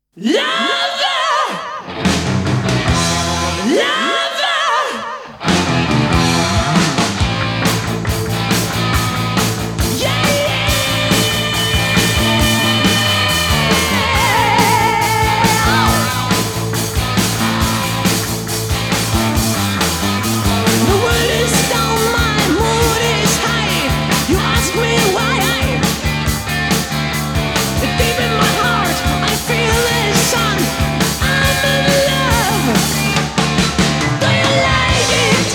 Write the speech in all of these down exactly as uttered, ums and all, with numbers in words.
Lover, lover, yeah, the world is down, my mood is high. You ask me why I, deep in my heart, I feel the sun. I'm in love. Do you like it?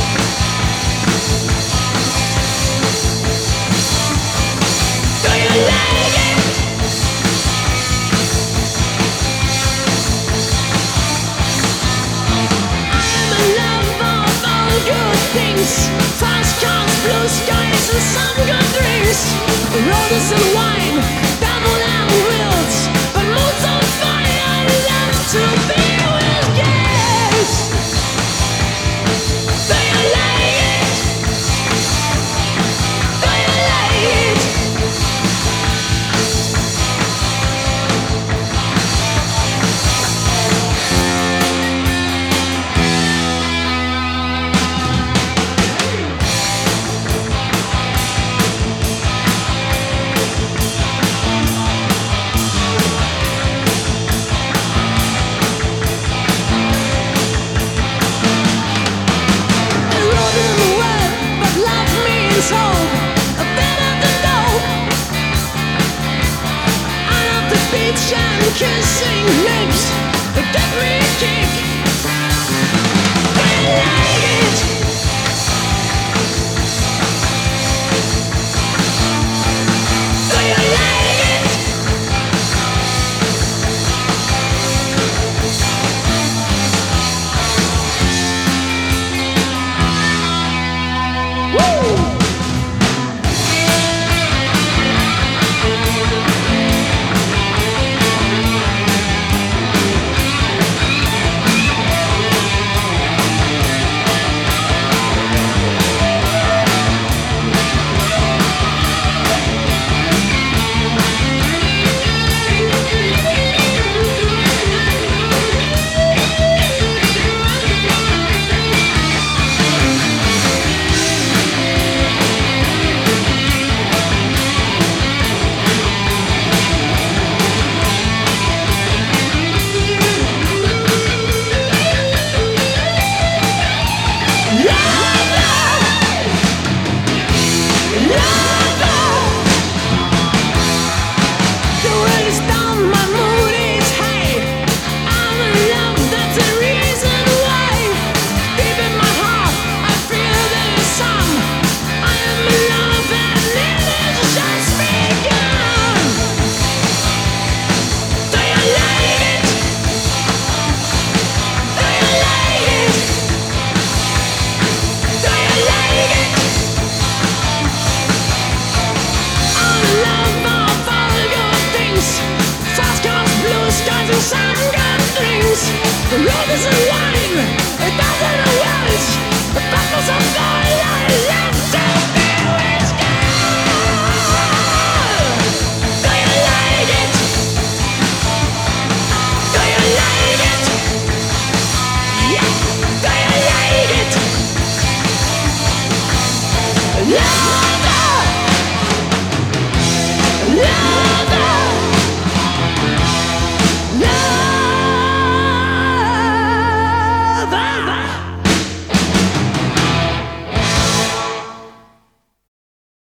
Do you like it? I'm in love of all good things. Fast cars, blue skies, and some good drinks. Roses and wine, devil and wheels. But mood's on fire, I love to be with kids. Do you like it? Do you like it? I wrote in the web, but love means hope. A bit of the dope. I love the beach and kissing lips. They give me a kick. Do you like it? Do you like it? Woo! Some good things, the road is a line, it doesn't